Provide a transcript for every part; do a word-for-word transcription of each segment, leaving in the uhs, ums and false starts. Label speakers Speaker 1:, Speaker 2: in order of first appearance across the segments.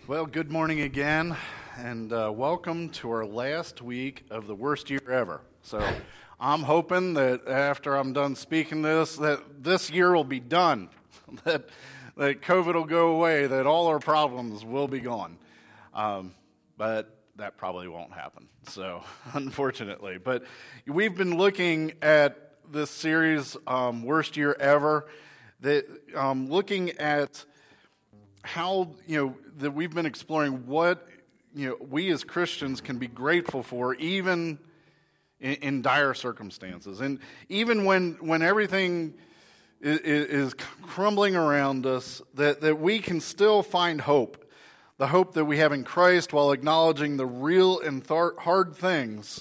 Speaker 1: Well, good morning again, and uh, welcome to our last week of the worst year ever. So I'm hoping that after I'm done speaking this, that this year will be done, that that COVID will go away, that all our problems will be gone. Um, but that probably won't happen, so unfortunately. But we've been looking at this series, um, Worst Year Ever, that um, looking at how, you know, that we've been exploring what, you know, we as Christians can be grateful for even in, in dire circumstances. And even when, when everything is, is crumbling around us, that, that we can still find hope. The hope that we have in Christ while acknowledging the real and th- hard things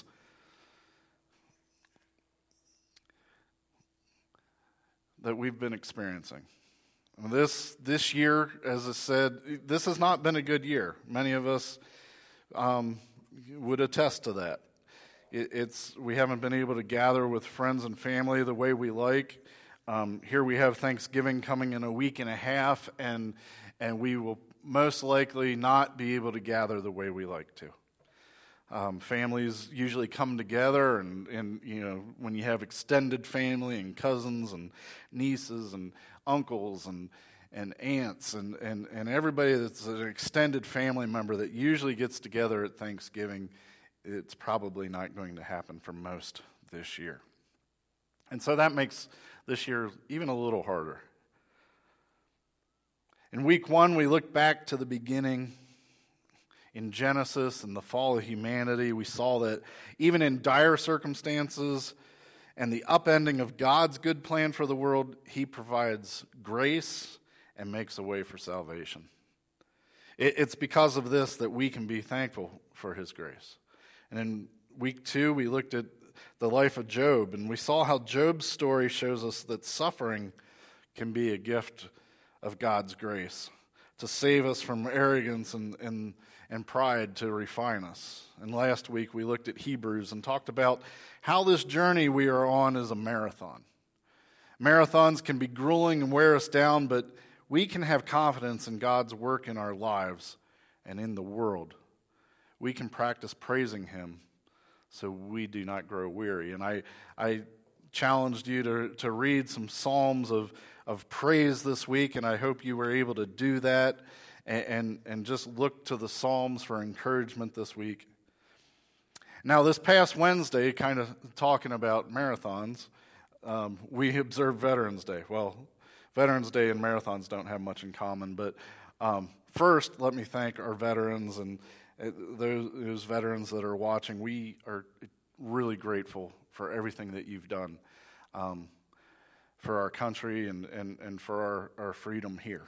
Speaker 1: that we've been experiencing. This this year, as I said, this has not been a good year. Many of us um, would attest to that. It, it's we haven't been able to gather with friends and family the way we like. Um, here we have Thanksgiving coming in a week and a half, and and we will most likely not be able to gather the way we like to. Um, families usually come together, and, and you know when you have extended family and cousins and nieces and uncles and and aunts and, and, and everybody that's an extended family member that usually gets together at Thanksgiving, it's probably not going to happen for most this year. And so that makes this year even a little harder. In week one, we looked back to the beginning in Genesis and the fall of humanity. We saw that even in dire circumstances and the upending of God's good plan for the world, He provides grace and makes a way for salvation. It's because of this that we can be thankful for His grace. And in week two, we looked at the life of Job, and we saw how Job's story shows us that suffering can be a gift of God's grace to save us from arrogance and, and, and pride, to refine us. And last week we looked at Hebrews and talked about how this journey we are on is a marathon. Marathons can be grueling and wear us down, but we can have confidence in God's work in our lives and in the world. We can practice praising Him so we do not grow weary. And I I challenged you to, to read some psalms of, of praise this week, and I hope you were able to do that and, and, and just look to the psalms for encouragement this week. Now, this past Wednesday, kind of talking about marathons, um, we observed Veterans Day. Well, Veterans Day and marathons don't have much in common, but um, first, let me thank our veterans and uh, those, those veterans that are watching. We are really grateful for everything that you've done um, for our country and, and, and for our, our freedom here.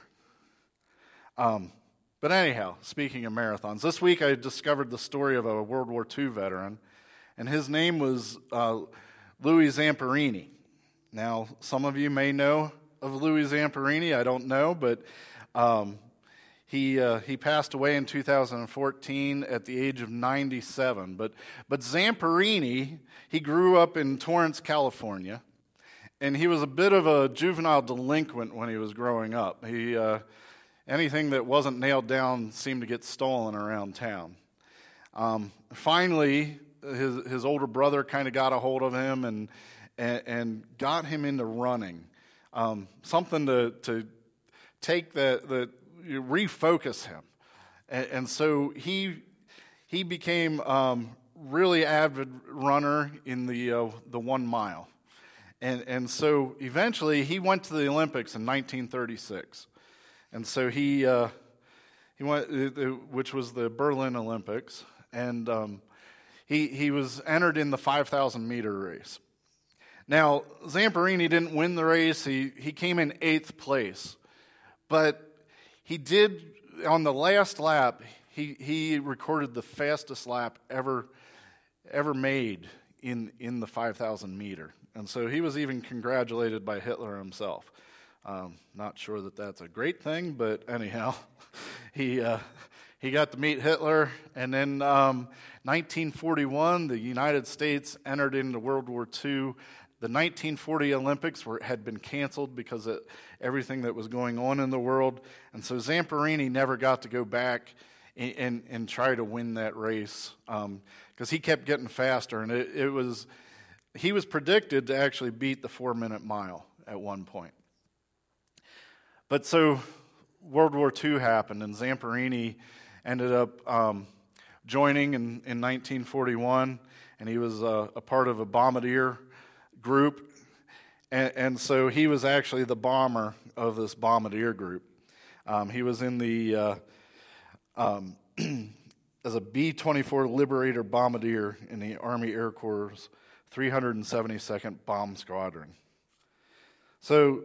Speaker 1: Um But anyhow, speaking of marathons, this week I discovered the story of a World War Two veteran, and his name was uh, Louis Zamperini. Now, some of you may know of Louis Zamperini. I don't know, but um, he uh, he passed away in two thousand fourteen at the age of ninety-seven. But but Zamperini, he grew up in Torrance, California, and he was a bit of a juvenile delinquent when he was growing up. He uh, Anything that wasn't nailed down seemed to get stolen around town. Um, finally, his his older brother kind of got a hold of him and and, and got him into running, um, something to to take that that refocus him, and, and so he he became um, really avid runner in the uh, the one mile, and and so eventually he went to the Olympics in nineteen thirty-six. And so he uh, he went, which was the Berlin Olympics, and um, he he was entered in the five thousand meter race. Now, Zamperini didn't win the race. He he came in eighth place, but he did on the last lap. He he recorded the fastest lap ever ever made in in the five thousand meter, and so he was even congratulated by Hitler himself. Um, not sure that that's a great thing, but anyhow, he uh, he got to meet Hitler, and then um, nineteen forty-one, the United States entered into World War Two The nineteen forty Olympics were, had been canceled because of everything that was going on in the world. And so Zamperini never got to go back and, and, and try to win that race because um, he kept getting faster. And it, it was he was predicted to actually beat the four-minute mile at one point. But so World War Two happened, and Zamperini ended up um, joining in, in nineteen forty-one, and he was uh, a part of a bombardier group, and, and so he was actually the bomber of this bombardier group. Um, he was in the uh, um, as a B twenty-four Liberator bombardier in the Army Air Corps' three hundred seventy-second Bomb Squadron. So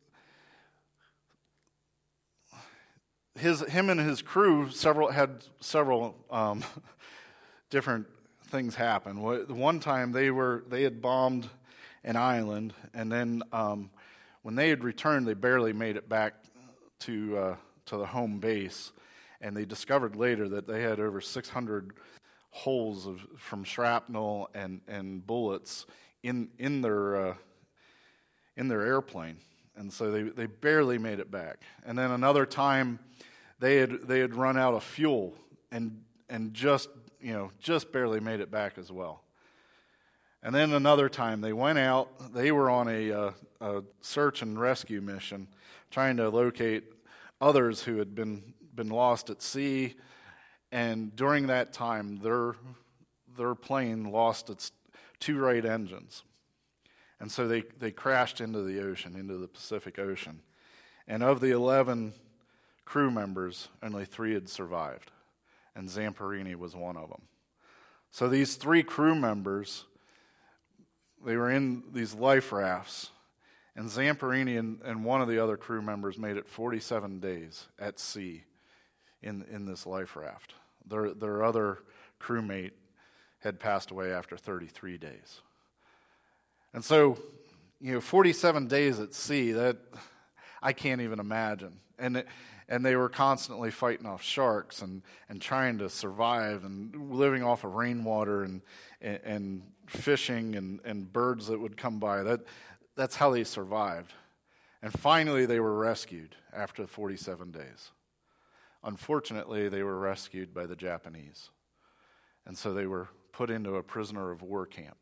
Speaker 1: his him and his crew several had several um, different things happen. One time they were they had bombed an island, and then um, when they had returned, they barely made it back to uh, to the home base, and they discovered later that they had over six hundred holes of, from shrapnel and, and bullets in in their uh, in their airplane, and so they, they barely made it back. And then another time, they had they had run out of fuel and and just you know just barely made it back as well. And then another time they went out, they were on a, uh, a search and rescue mission trying to locate others who had been, been lost at sea. And during that time, their, their plane lost its two right engines. And so they, they crashed into the ocean, into the Pacific Ocean. And of the eleven crew members, only three had survived. And Zamperini was one of them. So these three crew members, they were in these life rafts, and Zamperini and, and one of the other crew members made it forty-seven days at sea in in this life raft. Their their other crewmate had passed away after thirty-three days. And so, you know, forty-seven days at sea, that I can't even imagine. And it, and they were constantly fighting off sharks and, and trying to survive and living off of rainwater and and, and fishing and, and birds that would come by. That that's how they survived. And finally they were rescued after forty-seven days. Unfortunately, they were rescued by the Japanese. And so they were put into a prisoner of war camp.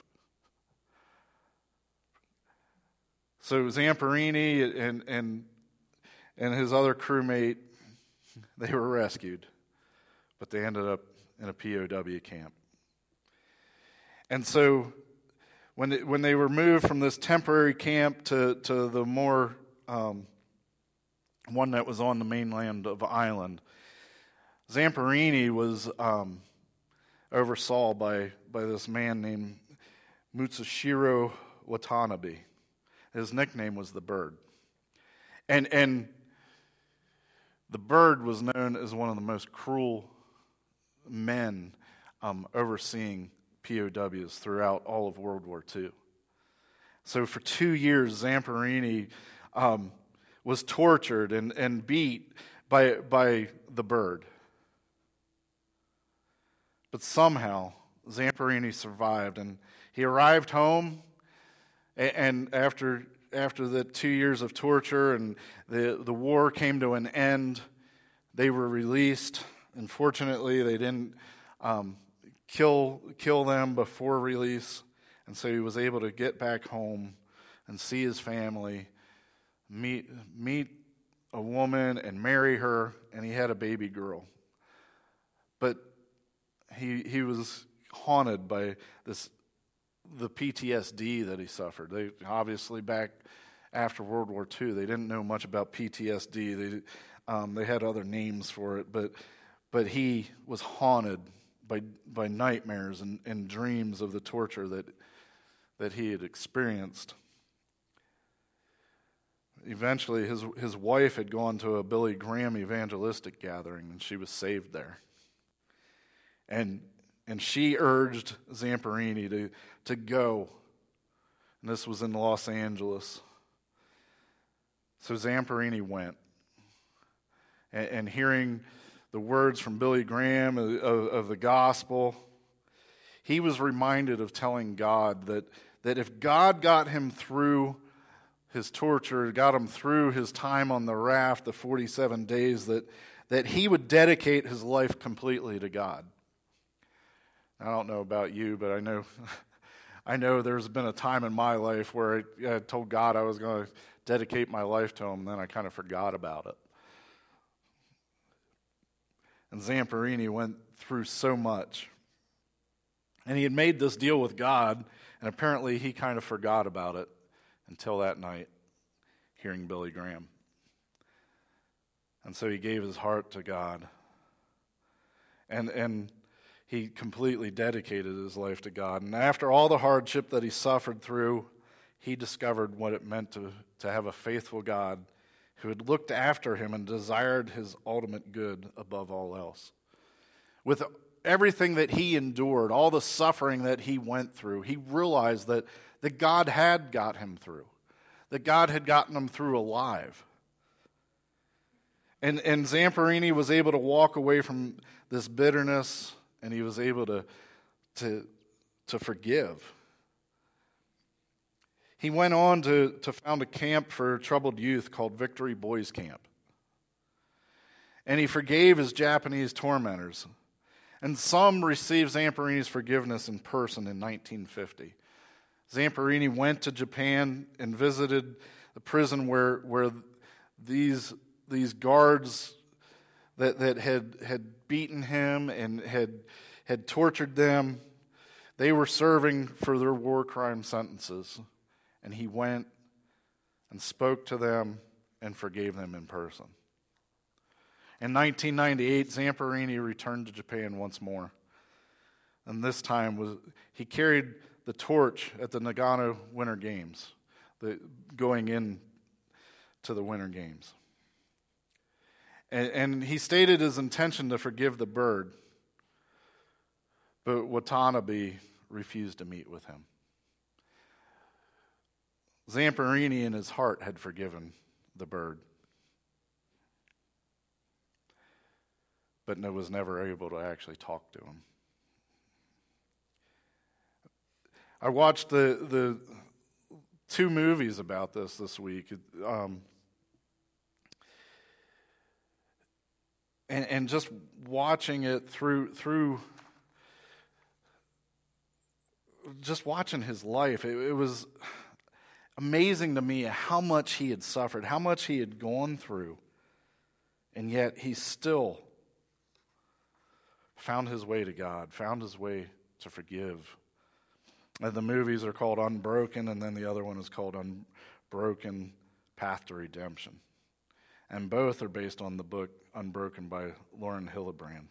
Speaker 1: So Zamperini and and and his other crewmate, they were rescued, but they ended up in a P O W camp. And so when they, when they were moved from this temporary camp to, to the more, um, one that was on the mainland of the island, Zamperini was um, oversaw by, by this man named Mutsushiro Watanabe. His nickname was the Bird. And and the Bird was known as one of the most cruel men um, overseeing P O Ws throughout all of World War Two. So for two years, Zamperini um, was tortured and, and beat by, by the Bird. But somehow, Zamperini survived, and he arrived home, and after after the two years of torture and the, the war came to an end, they were released. Unfortunately, they didn't um, kill kill them before release, and so he was able to get back home and see his family, meet meet a woman and marry her, and he had a baby girl. But he he was haunted by this the P T S D that he suffered. They obviously back after World War Two, they didn't know much about P T S D. They um, they had other names for it, but but he was haunted by by nightmares and, and dreams of the torture that that he had experienced. Eventually, his his wife had gone to a Billy Graham evangelistic gathering, and she was saved there. And and she urged Zamperini to to go. And this was in Los Angeles. So Zamperini went. And, and hearing the words from Billy Graham of, of, of the gospel, he was reminded of telling God that, that if God got him through his torture, got him through his time on the raft, the forty-seven days, that, that he would dedicate his life completely to God. I don't know about you, but I know I know there's been a time in my life where I, I told God I was going to dedicate my life to him, and then I kind of forgot about it. And Zamperini went through so much. And he had made this deal with God, and apparently he kind of forgot about it until that night, hearing Billy Graham. And so he gave his heart to God. And and he completely dedicated his life to God. And after all the hardship that he suffered through, he discovered what it meant to, to have a faithful God who had looked after him and desired his ultimate good above all else. With everything that he endured, all the suffering that he went through, he realized that, that God had got him through, that God had gotten him through alive. And, and Zamperini was able to walk away from this bitterness, and he was able to, to, to forgive. He went on to, to found a camp for troubled youth called Victory Boys Camp. And he forgave his Japanese tormentors. And some received Zamperini's forgiveness in person in nineteen fifty. Zamperini went to Japan and visited the prison where, where these, these guards that, that had, had beaten him and had, had tortured them, they were serving for their war crime sentences. And he went and spoke to them and forgave them in person. In nineteen ninety-eight, Zamperini returned to Japan once more. And this time was he carried the torch at the Nagano Winter Games, the, going in to the Winter Games. And, and he stated his intention to forgive the bird, but Watanabe refused to meet with him. Zamperini in his heart had forgiven the bird, but was never able to actually talk to him. I watched the the two movies about this this week, um, and and just watching it through through just watching his life, it, it was amazing to me how much he had suffered, how much he had gone through, and yet he still found his way to God, found his way to forgive. And the movies are called Unbroken, and then the other one is called Unbroken Path to Redemption. And both are based on the book Unbroken by Lauren Hillebrand.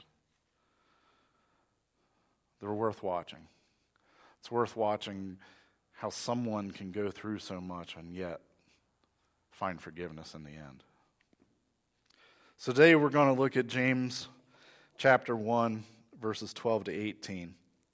Speaker 1: They're worth watching. It's worth watching how someone can go through so much and yet find forgiveness in the end. So today we're going to look at James chapter one, verses twelve to eighteen.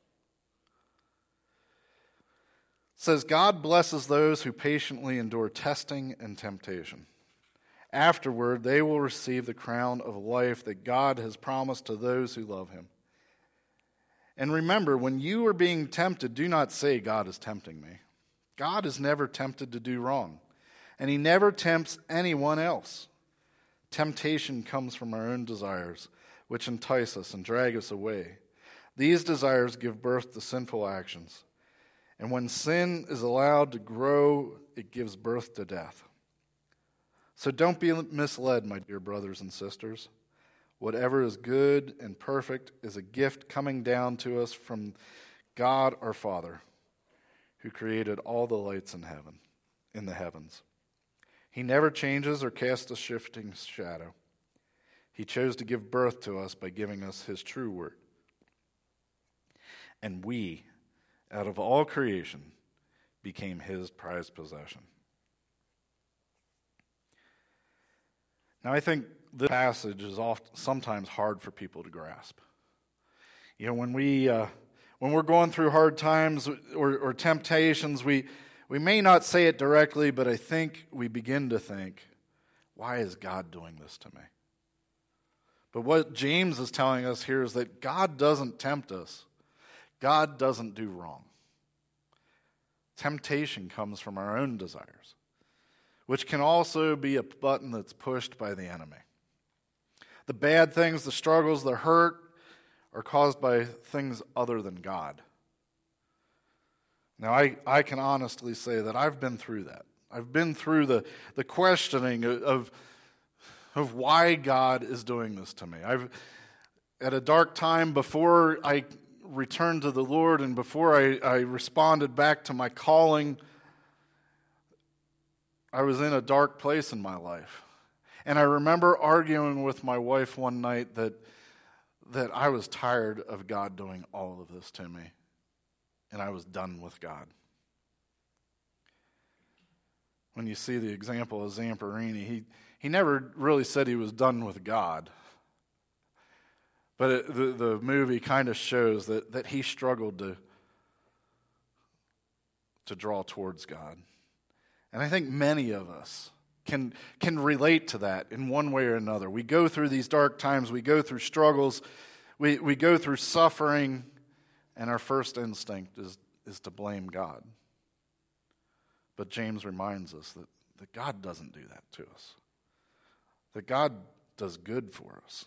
Speaker 1: It says, God blesses those who patiently endure testing and temptation. Afterward, they will receive the crown of life that God has promised to those who love him. And remember, when you are being tempted, do not say, God is tempting me. God is never tempted to do wrong, and he never tempts anyone else. Temptation comes from our own desires, which entice us and drag us away. These desires give birth to sinful actions. And when sin is allowed to grow, it gives birth to death. So don't be misled, my dear brothers and sisters. Whatever is good and perfect is a gift coming down to us from God our Father, who created all the lights in heaven, in the heavens. He never changes or casts a shifting shadow. He chose to give birth to us by giving us his true word. And we, out of all creation, became his prized possession. Now, I think this passage is oft, sometimes hard for people to grasp. You know, when we uh, when we're going through hard times or, or temptations, we we may not say it directly, but I think we begin to think, why is God doing this to me? But what James is telling us here is that God doesn't tempt us. God doesn't do wrong. Temptation comes from our own desires, which can also be a button that's pushed by the enemy. The bad things, the struggles, the hurt are caused by things other than God. Now, I, I can honestly say that I've been through that. I've been through the, the questioning of, of why God is doing this to me. I've at a dark time before I returned to the Lord and before I, I responded back to my calling, I was in a dark place in my life. And I remember arguing with my wife one night that that I was tired of God doing all of this to me. And I was done with God. When you see the example of Zamperini, he, he never really said he was done with God. But it, the, the movie kind of shows that, that he struggled to, to draw towards God. And I think many of us can, can relate to that in one way or another. We go through these dark times, we go through struggles, we, we go through suffering, and our first instinct is, is to blame God. But James reminds us that, that God doesn't do that to us. That God does good for us.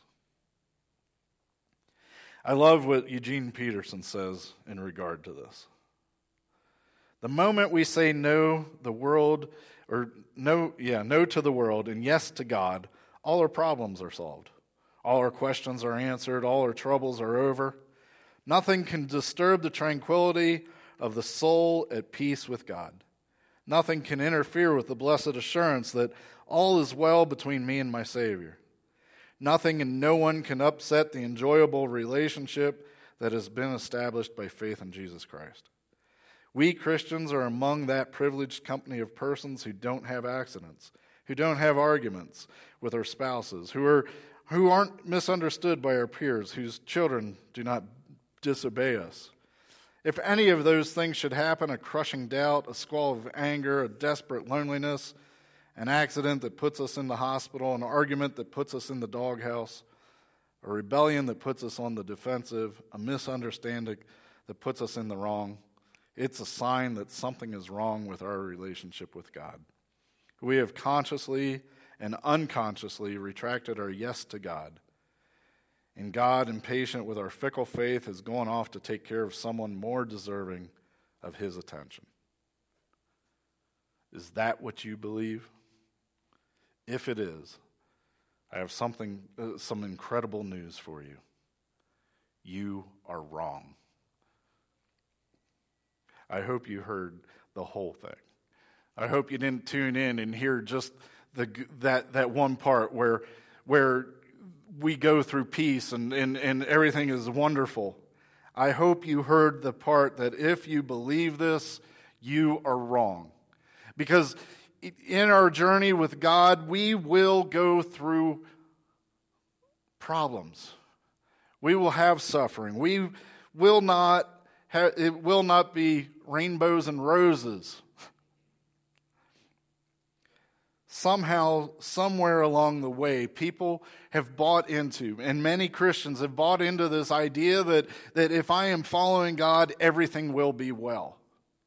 Speaker 1: I love what Eugene Peterson says in regard to this. The moment we say no, the world, or no, yeah, no to the world and yes to God, all our problems are solved. All our questions are answered. All our troubles are over. Nothing can disturb the tranquility of the soul at peace with God. Nothing can interfere with the blessed assurance that all is well between me and my Savior. Nothing and no one can upset the enjoyable relationship that has been established by faith in Jesus Christ. We Christians are among that privileged company of persons who don't have accidents, who don't have arguments with our spouses, who are who aren't misunderstood by our peers, whose children do not disobey us. If any of those things should happen, a crushing doubt, a squall of anger, a desperate loneliness, an accident that puts us in the hospital, an argument that puts us in the doghouse, a rebellion that puts us on the defensive, a misunderstanding that puts us in the wrong, it's a sign that something is wrong with our relationship with God. We have consciously and unconsciously retracted our yes to God. And God, impatient with our fickle faith, has gone off to take care of someone more deserving of his attention. Is that what you believe? If it is, I have something, uh, some incredible news for you. You are wrong. I hope you heard the whole thing. I hope you didn't tune in and hear just the that that one part where where we go through peace and, and, and everything is wonderful. I hope you heard the part that if you believe this, you are wrong. Because in our journey with God, we will go through problems. We will have suffering. We will not have, it will not be rainbows and roses. Somehow, somewhere along the way, people have bought into, and many Christians have bought into this idea that, that if I am following God, everything will be well.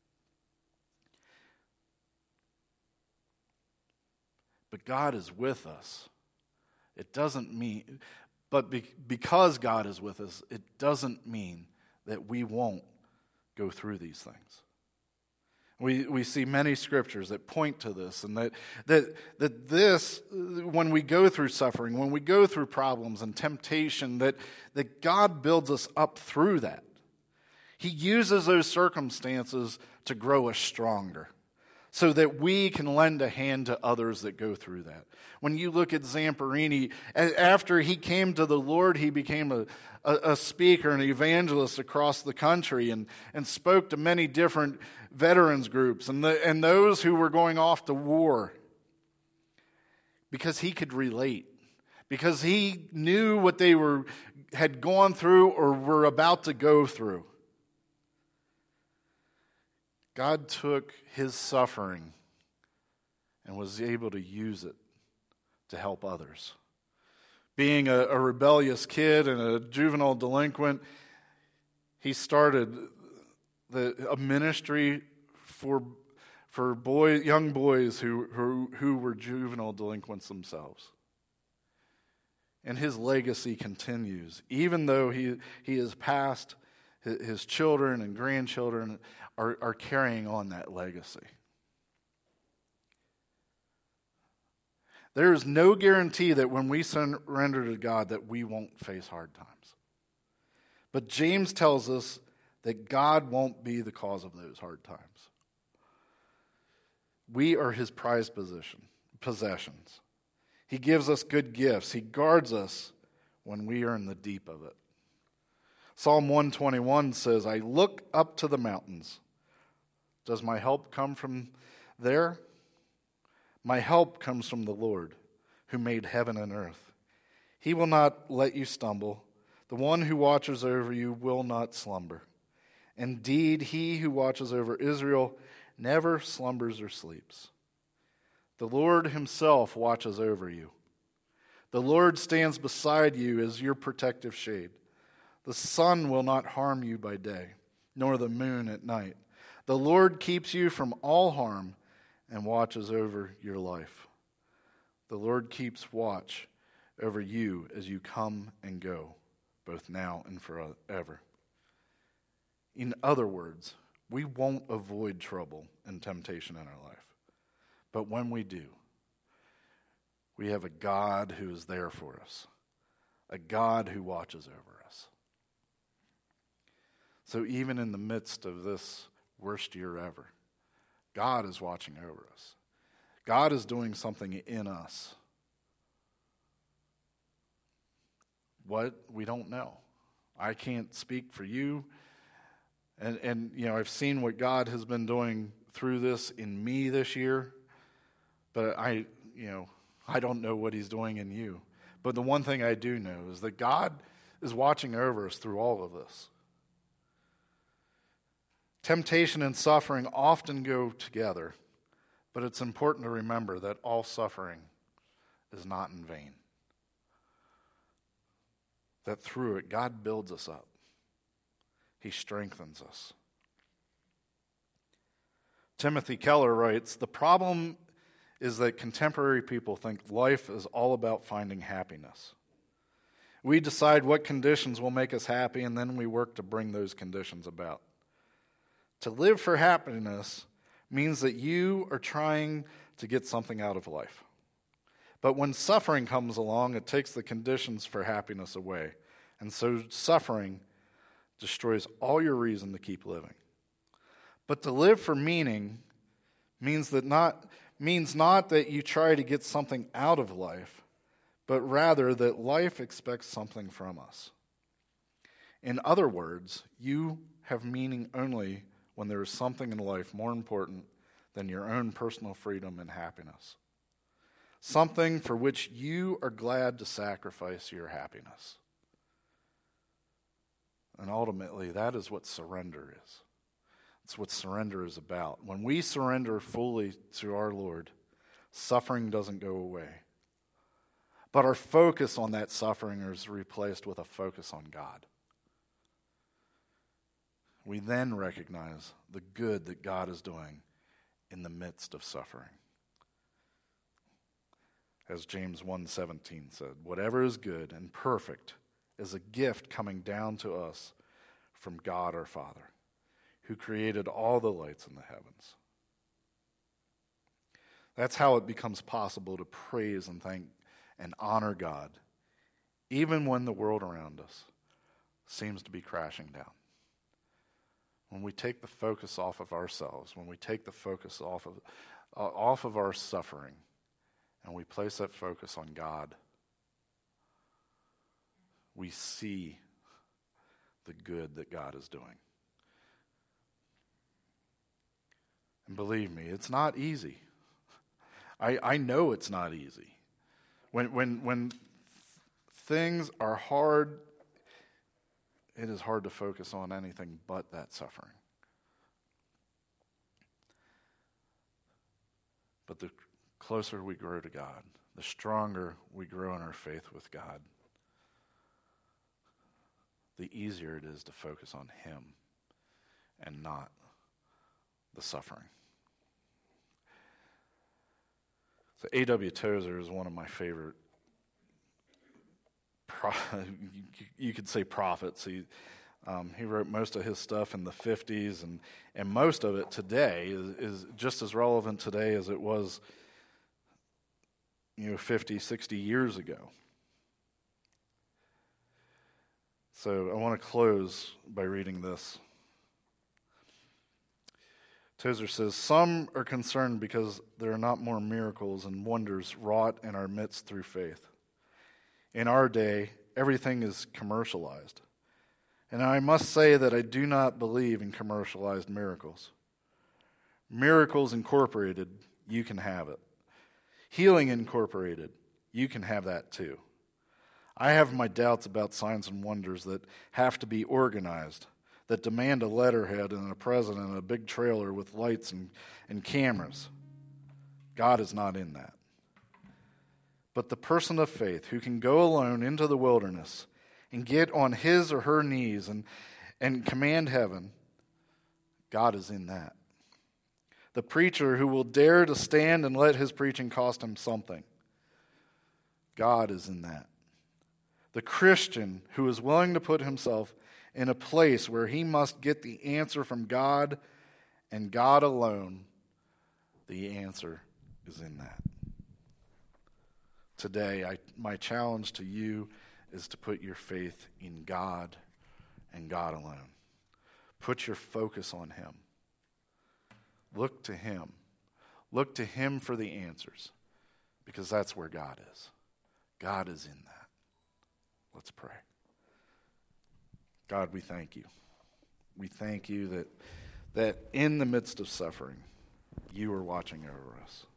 Speaker 1: But God is with us. It doesn't mean, but be, because God is with us, it doesn't mean that we won't go through these things. We we see many scriptures that point to this, and that, that that this, when we go through suffering, when we go through problems and temptation, that, that God builds us up through that. He uses those circumstances to grow us stronger, so that we can lend a hand to others that go through that. When you look at Zamperini, after he came to the Lord, he became a, a, a speaker, an evangelist across the country, and, and spoke to many different veterans groups and, the, and those who were going off to war, because he could relate, because he knew what they were had gone through or were about to go through. God took his suffering and was able to use it to help others. Being a, a rebellious kid and a juvenile delinquent, he started the, a ministry for for boy, young boys who, who, who were juvenile delinquents themselves. And his legacy continues. Even though he, he has passed, his, his children and grandchildren are, are carrying on that legacy. There is no guarantee that when we surrender to God that we won't face hard times. But James tells us that God won't be the cause of those hard times. We are his prized position, possessions. He gives us good gifts. He guards us when we are in the deep of it. Psalm one twenty-one says, I look up to the mountains. Does my help come from there? My help comes from the Lord, who made heaven and earth. He will not let you stumble. The one who watches over you will not slumber. Indeed, he who watches over Israel never slumbers or sleeps. The Lord himself watches over you. The Lord stands beside you as your protective shade. The sun will not harm you by day, nor the moon at night. The Lord keeps you from all harm and watches over your life. The Lord keeps watch over you as you come and go, both now and forever. In other words, we won't avoid trouble and temptation in our life. But when we do, we have a God who is there for us, a God who watches over us. So even in the midst of this worst year ever, God is watching over us. God is doing something in us. What? We don't know. I can't speak for you. And, and, you know, I've seen what God has been doing through this in me this year, but I, you know, I don't know what he's doing in you. But the one thing I do know is that God is watching over us through all of this. Temptation and suffering often go together, but it's important to remember that all suffering is not in vain. That through it, God builds us up. He strengthens us. Timothy Keller writes, the problem is that contemporary people think life is all about finding happiness. We decide what conditions will make us happy, and then we work to bring those conditions about. To live for happiness means that you are trying to get something out of life. But when suffering comes along, it takes the conditions for happiness away. And so suffering destroys all your reason to keep living. But to live for meaning means that not means not that you try to get something out of life, but rather that life expects something from us. In other words, you have meaning only when there is something in life more important than your own personal freedom and happiness. Something for which you are glad to sacrifice your happiness. And ultimately, that is what surrender is. It's what surrender is about. When we surrender fully to our Lord, suffering doesn't go away. But our focus on that suffering is replaced with a focus on God. We then recognize the good that God is doing in the midst of suffering. As James one seventeen said, whatever is good and perfect is a gift coming down to us from God our Father, who created all the lights in the heavens. That's how it becomes possible to praise and thank and honor God, even when the world around us seems to be crashing down. When we take the focus off of ourselves, when we take the focus off of, uh, off of our suffering, and we place that focus on God, we see the good that God is doing. And believe me, it's not easy. I, I know it's not easy. When, when, when things are hard, it is hard to focus on anything but that suffering. But the closer we grow to God, the stronger we grow in our faith with God, the easier it is to focus on Him and not the suffering. So A W Tozer is one of my favorite, pro- you could say prophets. He, um, he wrote most of his stuff in the fifties, and, and most of it today is, is just as relevant today as it was, you know, fifty, sixty years ago. So I want to close by reading this. Tozer says, "Some are concerned because there are not more miracles and wonders wrought in our midst through faith. In our day, everything is commercialized. And I must say that I do not believe in commercialized miracles. Miracles Incorporated, you can have it. Healing Incorporated, you can have that too. I have my doubts about signs and wonders that have to be organized, that demand a letterhead and a president and a big trailer with lights and, and cameras. God is not in that. But the person of faith who can go alone into the wilderness and get on his or her knees and, and command heaven, God is in that. The preacher who will dare to stand and let his preaching cost him something, God is in that. The Christian who is willing to put himself in a place where he must get the answer from God and God alone, the answer is in that. Today, I, my challenge to you is to put your faith in God and God alone. Put your focus on Him. Look to Him. Look to Him for the answers, because that's where God is. God is in that. Let's pray. God, we thank you. We thank you that, that in the midst of suffering, you are watching over us.